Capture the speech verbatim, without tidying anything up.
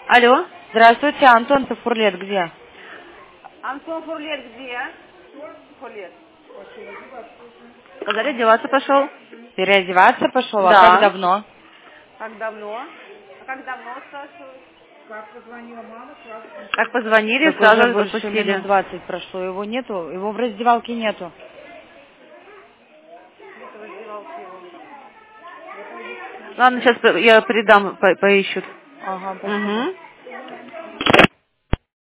Алло, здравствуйте, Антон Фурлет где? Антон Фурлет где? Фурлет. Куда одеваться пошел? Переодеваться пошел, а Да. как давно? Как давно? А как давно, спрашивают? Как позвонили, Так уже сразу больше минут отпустили. двадцать прошло, его нету, его в раздевалке нету. Нет в раздевалке его. Ладно, сейчас я передам, по- поищут. Ага, спасибо. Угу.